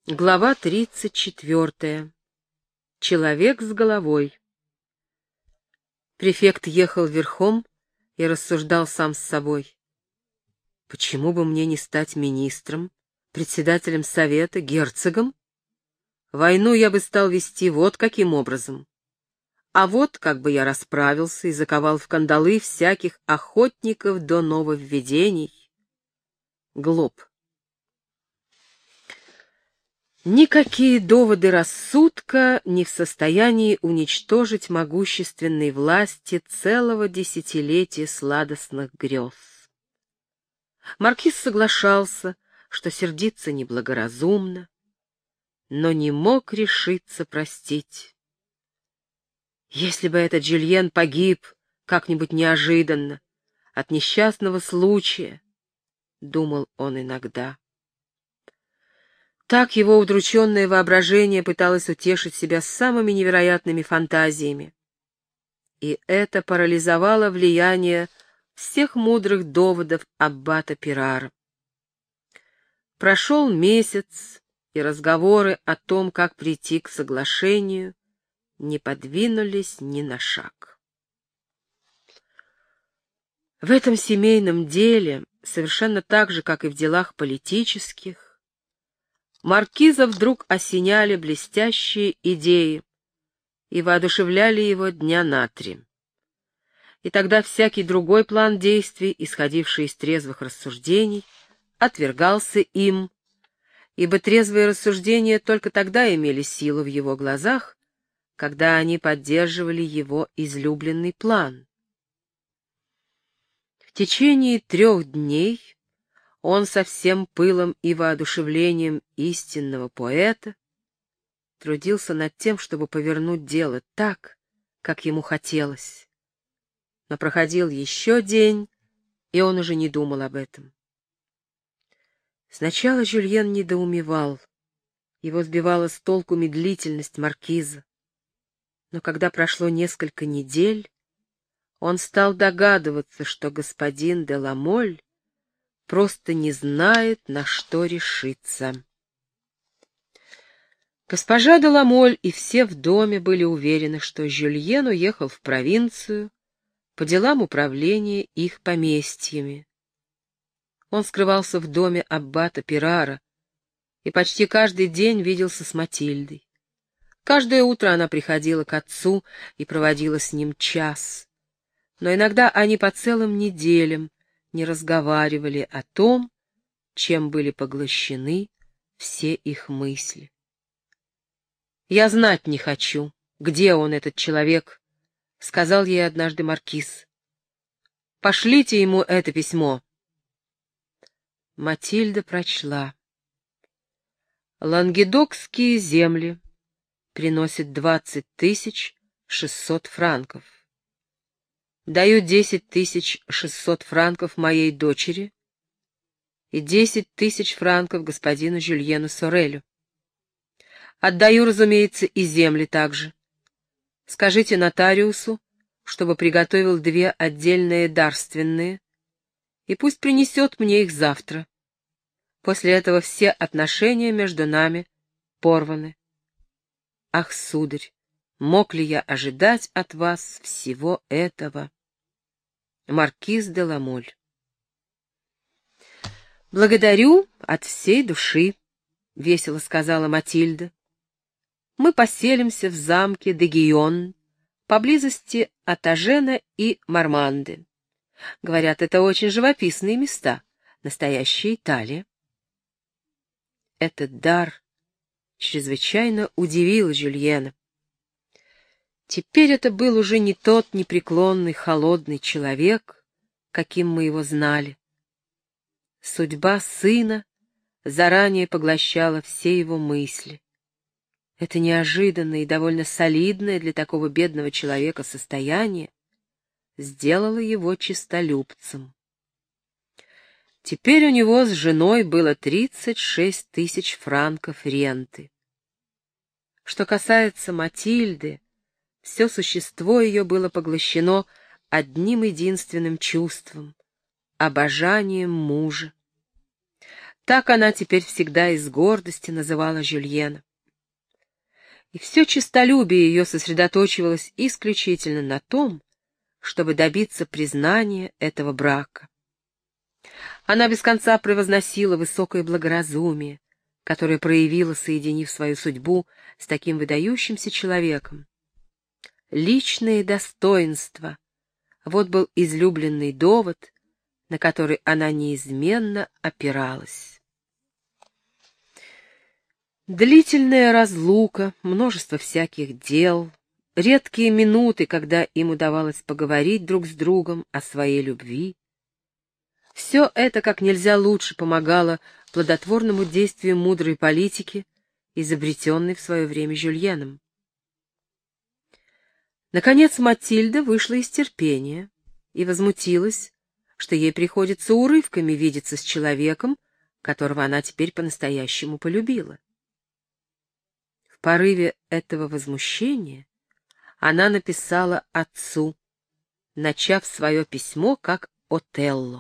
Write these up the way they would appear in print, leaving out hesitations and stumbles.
Глава 34. Человек с головой. Префект ехал верхом и рассуждал сам с собой. Почему бы мне не стать министром, председателем совета, герцогом? Войну я бы стал вести вот каким образом. А вот как бы я расправился и заковал в кандалы всяких охотников до нововведений. Глоб. Никакие доводы рассудка не в состоянии уничтожить могущественной власти целого десятилетия сладостных грез. Маркиз соглашался, что сердиться неблагоразумно, но не мог решиться простить. Если бы этот Жюльен погиб как-нибудь неожиданно, от несчастного случая, думал он иногда. Так его удрученное воображение пыталось утешить себя самыми невероятными фантазиями. И это парализовало влияние всех мудрых доводов аббата Пирара. Прошел месяц, и разговоры о том, как прийти к соглашению, не подвинулись ни на шаг. В этом семейном деле, совершенно так же, как и в делах политических, маркиза вдруг осеняли блестящие идеи и воодушевляли его дня на 3. И тогда всякий другой план действий, исходивший из трезвых рассуждений, отвергался им, ибо трезвые рассуждения только тогда имели силу в его глазах, когда они поддерживали его излюбленный план. В течение 3 дней он со всем пылом и воодушевлением истинного поэта трудился над тем, чтобы повернуть дело так, как ему хотелось. Но проходил еще день, и он уже не думал об этом. Сначала Жюльен недоумевал, его сбивала с толку медлительность маркиза. Но когда прошло несколько недель, он стал догадываться, что господин де ла Моль просто не знает, на что решиться. Госпожа де ла Моль и все в доме были уверены, что Жюльен уехал в провинцию по делам управления их поместьями. Он скрывался в доме аббата Пирара и почти каждый день виделся с Матильдой. Каждое утро она приходила к отцу и проводила с ним час, но иногда они по целым неделям не разговаривали о том, чем были поглощены все их мысли. «Я знать не хочу, где он, этот человек», — сказал ей однажды маркиз. «Пошлите ему это письмо». Матильда прочла. «Лангедокские земли приносят 20 600 франков. Даю 10 600 франков моей дочери и 10 000 франков господину Жюльену Сорелю. Отдаю, разумеется, и земли также. Скажите нотариусу, чтобы приготовил 2 отдельные дарственные, и пусть принесет мне их завтра. После этого все отношения между нами порваны. Ах, сударь, мог ли я ожидать от вас всего этого? Маркиз де ла Моль. «Благодарю от всей души», — весело сказала Матильда. «Мы поселимся в замке де Гийон, поблизости от Ажена и Марманды. Говорят, это очень живописные места, настоящая Италия». Этот дар чрезвычайно удивил Жюльена. Теперь это был уже не тот непреклонный, холодный человек, каким мы его знали. Судьба сына заранее поглощала все его мысли. Это неожиданное и довольно солидное для такого бедного человека состояние сделало его честолюбцем. Теперь у него с женой было 36 000 франков ренты. Что касается Матильды, все существо ее было поглощено одним единственным чувством — обожанием мужа. Так она теперь всегда из гордости называла Жюльена. И все честолюбие ее сосредоточивалось исключительно на том, чтобы добиться признания этого брака. Она без конца превозносила высокое благоразумие, которое проявила, соединив свою судьбу с таким выдающимся человеком. Личные достоинства — вот был излюбленный довод, на который она неизменно опиралась. Длительная разлука, множество всяких дел, редкие минуты, когда им удавалось поговорить друг с другом о своей любви. Все это как нельзя лучше помогало плодотворному действию мудрой политики, изобретенной в свое время Жюльеном. Наконец Матильда вышла из терпения и возмутилась, что ей приходится урывками видеться с человеком, которого она теперь по-настоящему полюбила. В порыве этого возмущения она написала отцу, начав свое письмо как Отелло.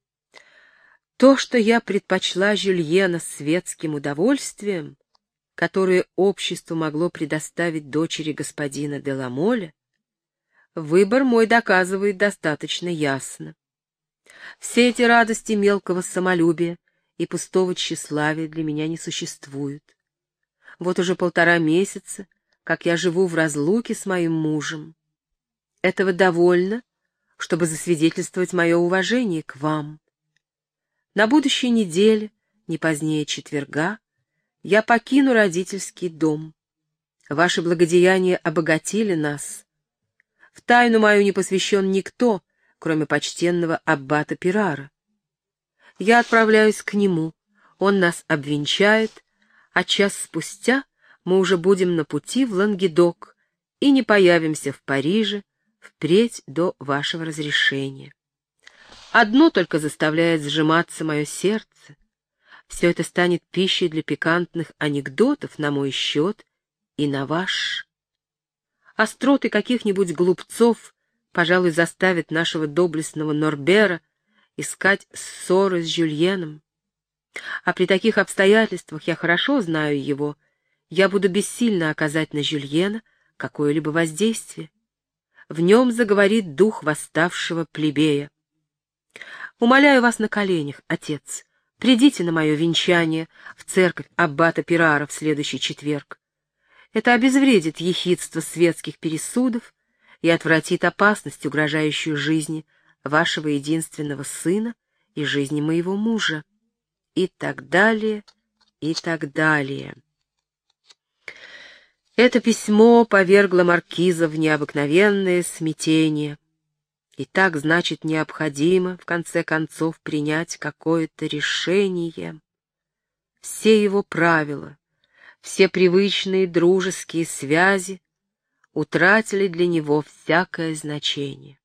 То, что я предпочла Жюльена светским удовольствием, которое общество могло предоставить дочери господина де ла Моля, выбор мой доказывает достаточно ясно. Все эти радости мелкого самолюбия и пустого тщеславия для меня не существуют. Вот уже 1,5 месяца, как я живу в разлуке с моим мужем. Этого довольно, чтобы засвидетельствовать мое уважение к вам. На будущей неделе, не позднее четверга, я покину родительский дом. Ваши благодеяния обогатили нас. В тайну мою не посвящен никто, кроме почтенного аббата Пирара. Я отправляюсь к нему, он нас обвенчает, а час спустя мы уже будем на пути в Лангедок и не появимся в Париже впредь до вашего разрешения. Одно только заставляет сжиматься мое сердце. Все это станет пищей для пикантных анекдотов на мой счет и на ваш. Остроты каких-нибудь глупцов, пожалуй, заставят нашего доблестного Норбера искать ссоры с Жюльеном. А при таких обстоятельствах, я хорошо знаю его, я буду бессильно оказать на Жюльена какое-либо воздействие. В нем заговорит дух восставшего плебея. Умоляю вас на коленях, отец, придите на мое венчание в церковь аббата Пирара в следующий четверг. Это обезвредит ехидство светских пересудов и отвратит опасность, угрожающую жизни вашего единственного сына и жизни моего мужа. И так далее, и так далее. Это письмо повергло маркиза в необыкновенное смятение. И так, значит, необходимо, в конце концов, принять какое-то решение. Все его правила, все привычные дружеские связи утратили для него всякое значение.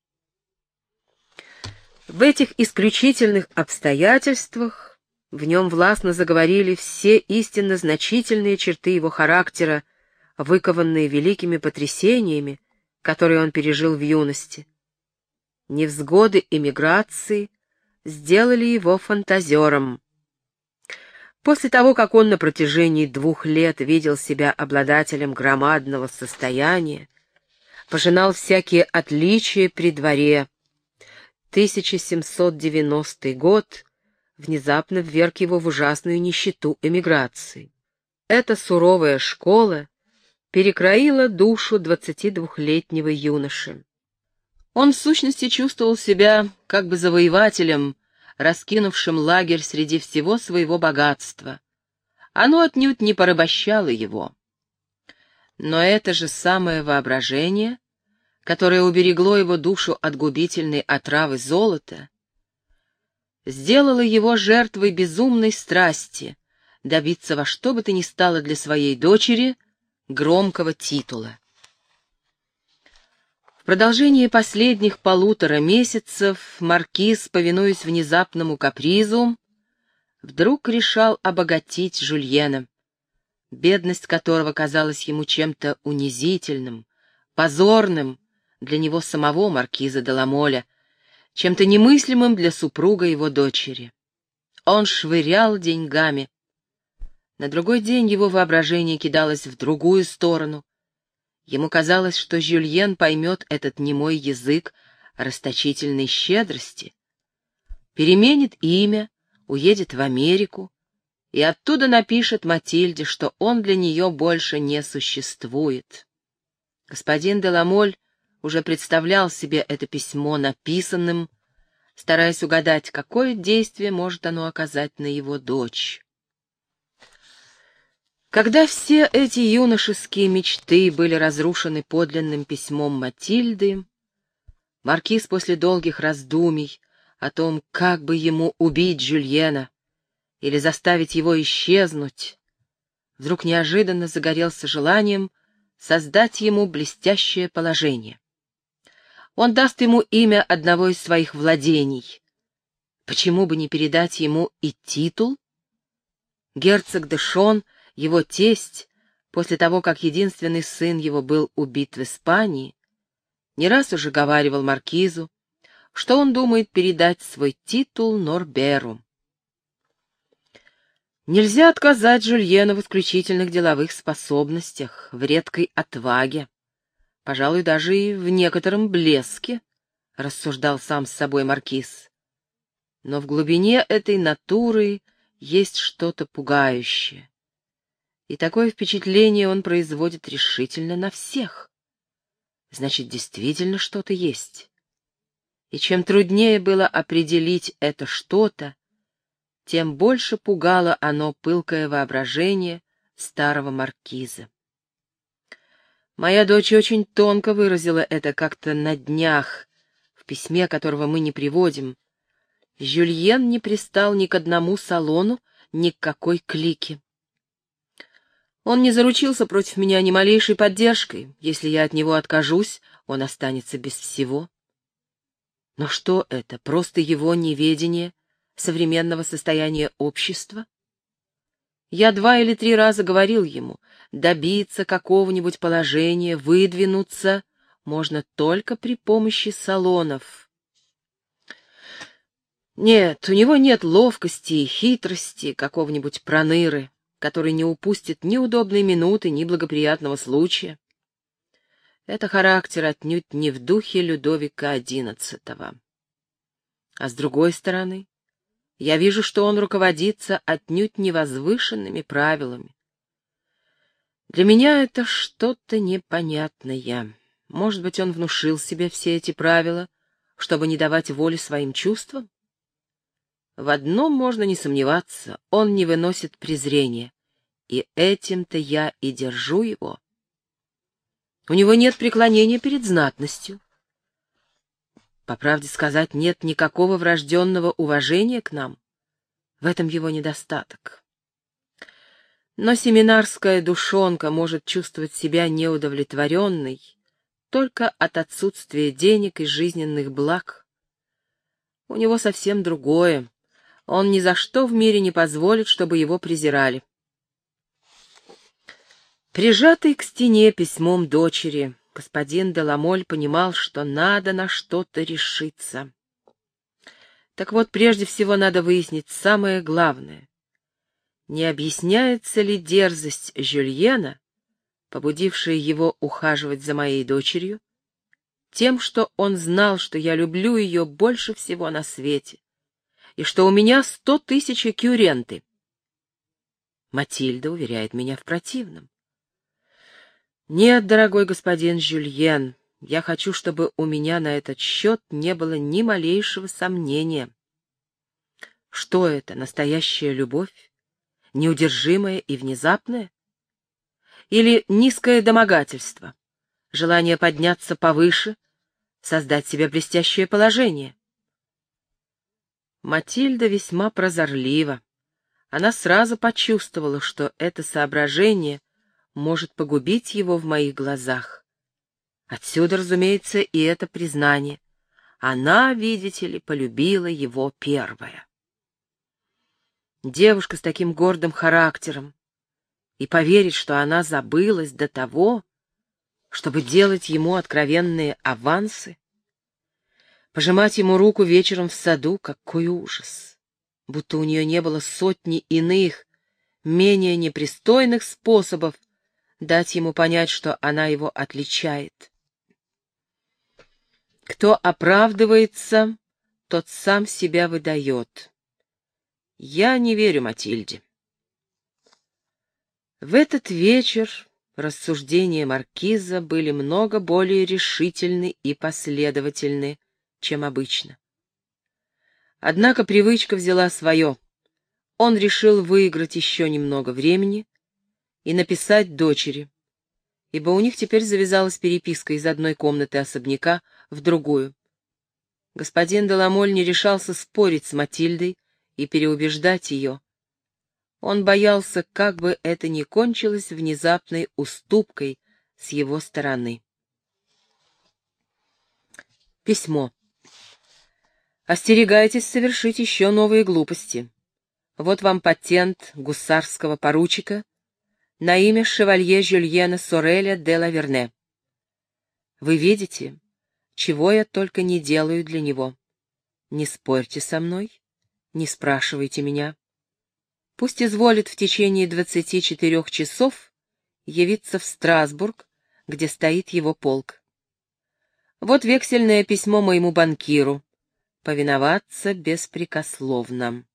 В этих исключительных обстоятельствах в нем властно заговорили все истинно значительные черты его характера, выкованные великими потрясениями, которые он пережил в юности. Невзгоды эмиграции сделали его фантазером. После того, как он на протяжении 2 лет видел себя обладателем громадного состояния, пожинал всякие отличия при дворе, 1790 год внезапно вверг его в ужасную нищету эмиграции. Эта суровая школа перекроила душу 22-летнего юноши. Он в сущности чувствовал себя как бы завоевателем, раскинувшим лагерь среди всего своего богатства. Оно отнюдь не порабощало его. Но это же самое воображение, которое уберегло его душу от губительной отравы золота, сделало его жертвой безумной страсти добиться во что бы то ни стало для своей дочери громкого титула. В продолжении последних 1,5 месяцев маркиз, повинуясь внезапному капризу, вдруг решал обогатить Жюльена, бедность которого казалась ему чем-то унизительным, позорным для него самого маркиза де ла Моля, чем-то немыслимым для супруга его дочери. он швырял деньгами. На другой день его воображение кидалось в другую сторону. Ему казалось, что Жюльен поймет этот немой язык расточительной щедрости, переменит имя, уедет в Америку и оттуда напишет Матильде, что он для нее больше не существует. Господин де Ламоль уже представлял себе это письмо написанным, стараясь угадать, какое действие может оно оказать на его дочь. Когда все эти юношеские мечты были разрушены подлинным письмом Матильды, маркиз после долгих раздумий о том, как бы ему убить Жюльена или заставить его исчезнуть, вдруг неожиданно загорелся желанием создать ему блестящее положение. Он даст ему имя одного из своих владений. Почему бы не передать ему и титул? Герцог де Шон, его тесть, после того, как единственный сын его был убит в Испании, не раз уже говаривал маркизу, что он думает передать свой титул Норберу. Нельзя отказать Жюльену в исключительных деловых способностях, в редкой отваге, пожалуй, даже и в некотором блеске, — рассуждал сам с собой маркиз. Но в глубине этой натуры есть что-то пугающее. И такое впечатление он производит решительно на всех. Значит, действительно что-то есть. И чем труднее было определить это что-то, тем больше пугало оно пылкое воображение старого маркиза. Моя дочь очень тонко выразила это как-то на днях, в письме, которого мы не приводим. Жюльен не пристал ни к одному салону, ни к какой клике. Он не заручился против меня ни малейшей поддержкой. Если я от него откажусь, он останется без всего. Но что это, просто его неведение современного состояния общества? Я 2 или 3 раза говорил ему, добиться какого-нибудь положения, выдвинуться можно только при помощи салонов. Нет, у него нет ловкости и хитрости какого-нибудь проныры, который не упустит ни удобной минуты, ни благоприятного случая. Это характер отнюдь не в духе Людовика XI. А с другой стороны, я вижу, что он руководится отнюдь невозвышенными правилами. Для меня это что-то непонятное. Может быть, он внушил себе все эти правила, чтобы не давать воли своим чувствам? В одном можно не сомневаться, он не выносит презрения, и этим-то я и держу его. У него нет преклонения перед знатностью. По правде сказать, нет никакого врожденного уважения к нам. В этом его недостаток. Но семинарская душонка может чувствовать себя неудовлетворенной только от отсутствия денег и жизненных благ. У него совсем другое. Он ни за что в мире не позволит, чтобы его презирали. Прижатый к стене письмом дочери, господин де Ламоль понимал, что надо на что-то решиться. Так вот, прежде всего надо выяснить самое главное. Не объясняется ли дерзость Жюльена, побудившая его ухаживать за моей дочерью, тем, что он знал, что я люблю ее больше всего на свете, и что у меня 100 000 кюренты? Матильда уверяет меня в противном. Нет, дорогой господин Жюльен, я хочу, чтобы у меня на этот счет не было ни малейшего сомнения. Что это, настоящая любовь? Неудержимая и внезапная? Или низкое домогательство? Желание подняться повыше, создать себе блестящее положение? Матильда весьма прозорлива. Она сразу почувствовала, что это соображение может погубить его в моих глазах. Отсюда, разумеется, и это признание. Она, видите ли, полюбила его первая. Девушка с таким гордым характером. И поверить, что она забылась до того, чтобы делать ему откровенные авансы, пожимать ему руку вечером в саду, какой ужас. будто у нее не было сотни иных, менее непристойных способов дать ему понять, что она его отличает. Кто оправдывается, тот сам себя выдает. Я не верю Матильде. В этот вечер рассуждения маркиза были много более решительны и последовательны, чем обычно. Однако привычка взяла свое. Он решил выиграть еще немного времени и написать дочери, ибо у них теперь завязалась переписка из одной комнаты особняка в другую. Господин де ла Моль не решался спорить с Матильдой и переубеждать ее. Он боялся, как бы это ни кончилось внезапной уступкой с его стороны. Письмо. Остерегайтесь совершить еще новые глупости. Вот вам патент гусарского поручика на имя шевалье Жюльена Сореля де ла Верне. Вы видите, чего я только не делаю для него. Не спорьте со мной, не спрашивайте меня. Пусть изволит в течение 24 часов явиться в Страсбург, где стоит его полк. Вот вексельное письмо моему банкиру. Повиноваться беспрекословно.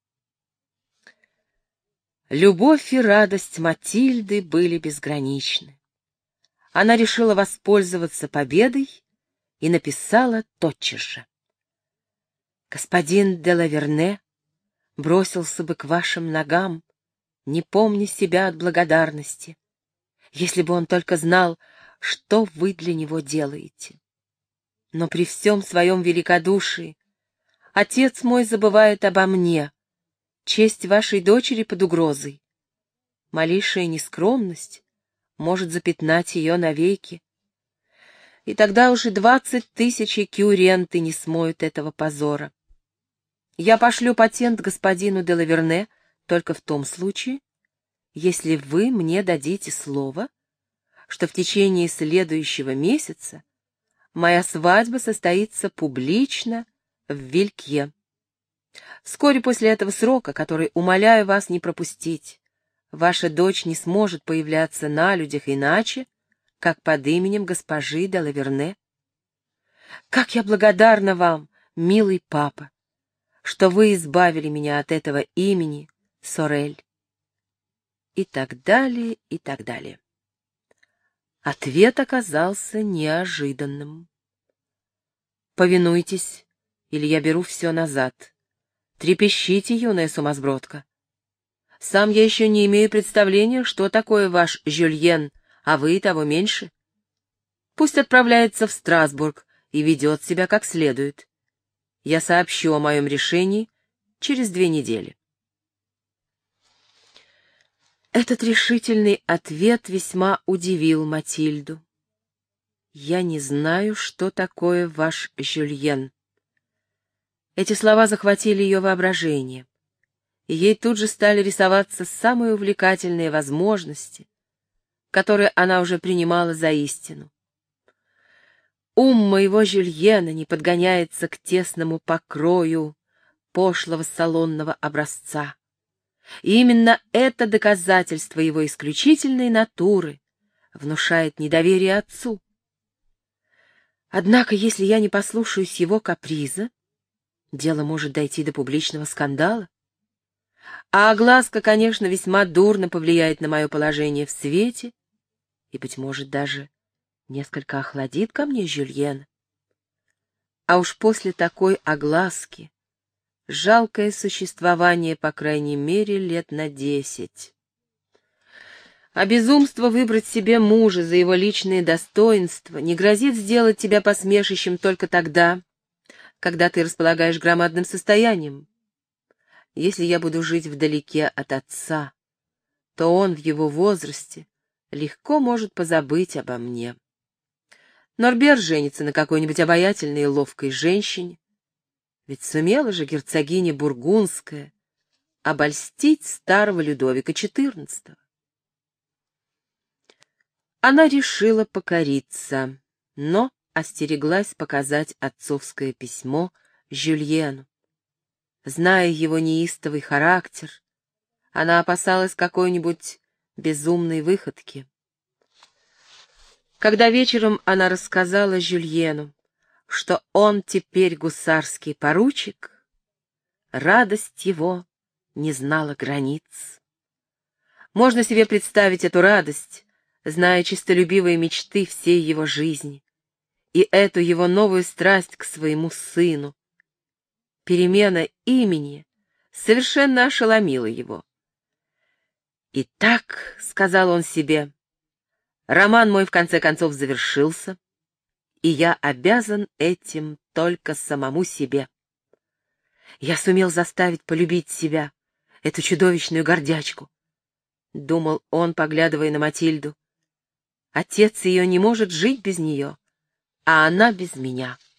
Любовь и радость Матильды были безграничны. Она решила воспользоваться победой и написала тотчас же. Господин де ла Верне бросился бы к вашим ногам, не помня себя от благодарности, если бы он только знал, что вы для него делаете. Но при всем своем великодушии отец мой забывает обо мне, честь вашей дочери под угрозой. Малейшая нескромность может запятнать ее навеки, и тогда уже 20 000 кюренты не смоют этого позора. Я пошлю патент господину де ла Верне только в том случае, если вы мне дадите слово, что в течение следующего месяца моя свадьба состоится публично в Вилькье. Вскоре после этого срока, который умоляю вас не пропустить, ваша дочь не сможет появляться на людях иначе, как под именем госпожи де ла Верне. Как я благодарна вам, милый папа, что вы избавили меня от этого имени, Сорель. И так далее, и так далее. Ответ оказался неожиданным. Повинуйтесь, или я беру все назад. Трепещите, юная сумасбродка. Сам я еще не имею представления, что такое ваш Жюльен, а вы того меньше. Пусть отправляется в Страсбург и ведет себя как следует. Я сообщу о моем решении через 2 недели. Этот решительный ответ весьма удивил Матильду. «Я не знаю, что такое ваш Жюльен». Эти слова захватили ее воображение, и ей тут же стали рисоваться самые увлекательные возможности, которые она уже принимала за истину. Ум моего Жюльена не подгоняется к тесному покрою пошлого салонного образца. И именно это доказательство его исключительной натуры внушает недоверие отцу. Однако, если я не послушаюсь его каприза, дело может дойти до публичного скандала. А огласка, конечно, весьма дурно повлияет на мое положение в свете и, быть может, даже несколько охладит ко мне Жюльена. А уж после такой огласки жалкое существование, по крайней мере, лет на 10. А безумство выбрать себе мужа за его личные достоинства не грозит сделать тебя посмешищем только тогда, когда ты располагаешь громадным состоянием. Если я буду жить вдалеке от отца, то он в его возрасте легко может позабыть обо мне. Норбер женится на какой-нибудь обаятельной и ловкой женщине, ведь сумела же герцогиня Бургундская обольстить старого Людовика XIV. Она решила покориться, но остереглась показать отцовское письмо Жюльену. Зная его неистовый характер, она опасалась какой-нибудь безумной выходки. Когда вечером она рассказала Жюльену, что он теперь гусарский поручик, радость его не знала границ. Можно себе представить эту радость, зная честолюбивые мечты всей его жизни и эту его новую страсть к своему сыну. Перемена имени совершенно ошеломила его. «Итак», — сказал он себе, — «роман мой в конце концов завершился, и я обязан этим только самому себе. Я сумел заставить полюбить себя, эту чудовищную гордячку», — думал он, поглядывая на Матильду. «Отец ее не может жить без нее, а она без меня».